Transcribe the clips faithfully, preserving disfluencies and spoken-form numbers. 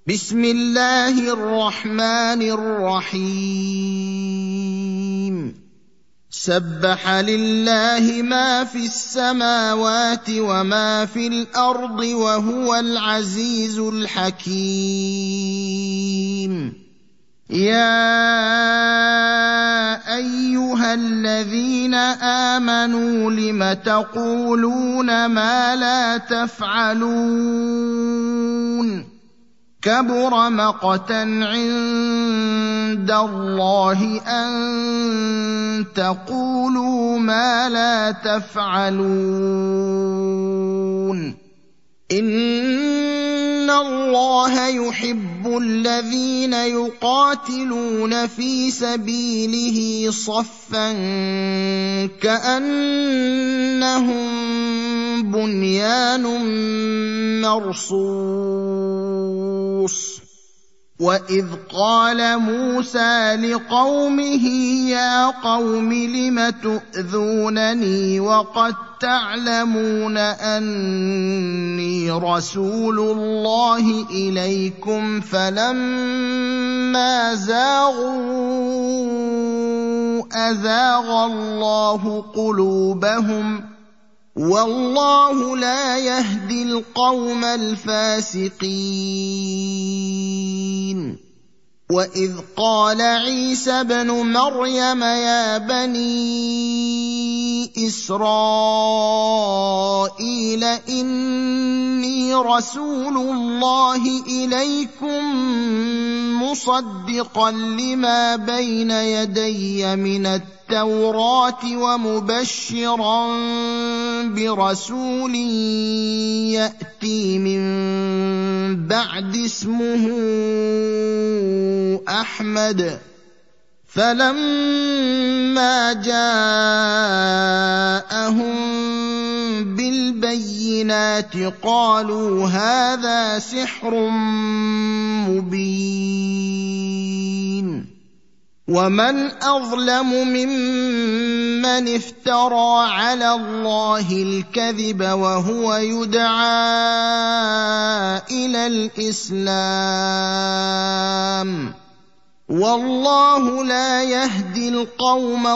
بسم الله الرحمن الرحيم سبح لله ما في السماوات وما في الأرض وهو العزيز الحكيم يا أيها الذين آمنوا لم تقولون ما لا تفعلون كبر مقتا عند الله أن تقولوا ما لا تفعلون إن الله يحب الذين يقاتلون في سبيله صفا كأنهم بنيان مرصوص وإذ قال موسى لقومه يا قوم لم تؤذونني وقد تعلمون أني رسول الله إليكم فلما زاغوا أزاغ الله قلوبهم والله لا يهدي القوم الفاسقين وإذ قال عيسى ابن مريم يا بني إسرائيل إني رسول الله إليكم مصدقا لما بين يدي من التوراة ومبشرا برسول يأتي من بعد اسمه أحمد فلما جاءهم بالبينات قالوا هذا سحر مبين ومن أظلم ممن افترى على الله الكذب وهو يدعى إلى الإسلام والله لا يهدي القوم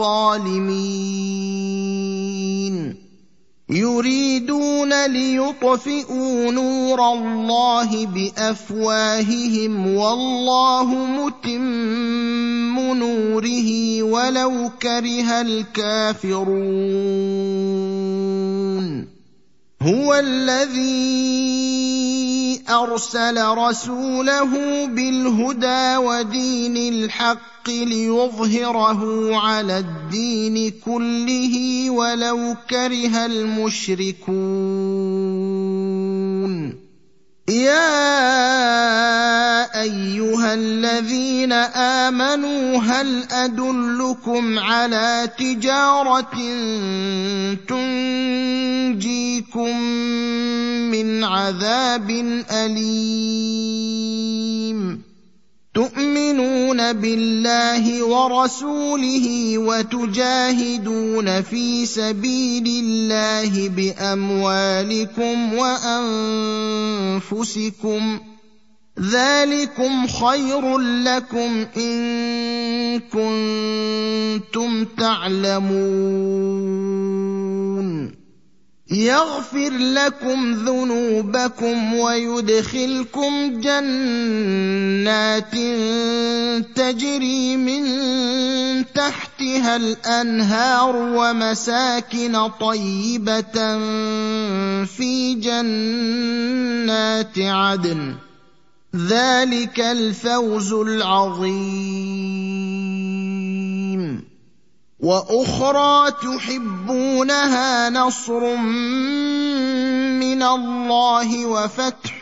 الظالمين يريدون ليطفئوا نور الله بأفواههم والله متم نوره ولو كره الكافرون هو الذي أرسل رسوله بالهدى ودين الحق ليظهره على الدين كله ولو كره المشركون يا أيها الذين آمنوا هل أدلكم على تجارة تنجيكم من عذاب أليم تؤمنون بالله ورسوله وتجاهدون في سبيل الله بأموالكم وأنفسكم ذلكم خير لكم إن كنتم تعلمون يغفر لكم ذنوبكم ويدخلكم جنات تجري من تحتها الأنهار ومساكن طيبة في جنات عدن ذلك الفوز العظيم وأخرى تحبونها نصر من الله وفتح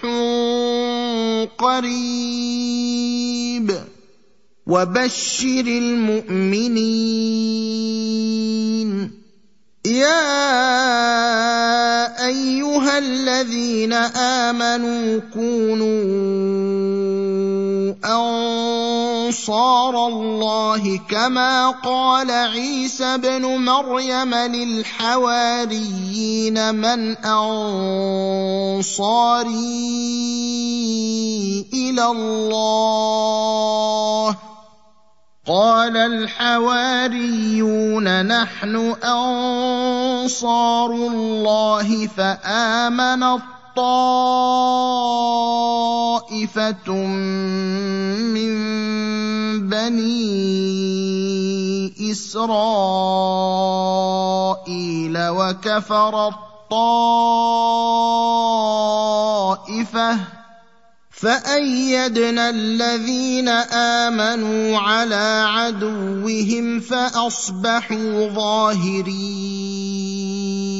قريب وبشر المؤمنين يا أيها الذين آمنوا كونوا أنصار الله كما قال عيسى ابن مريم للحواريين من أنصاري إلى الله قال الحواريون نحن أنصار الله فآمنت طائفة من بني إسرائيل وكفرت طائفة فأيدنا الذين آمنوا على عدوهم فأصبحوا ظاهرين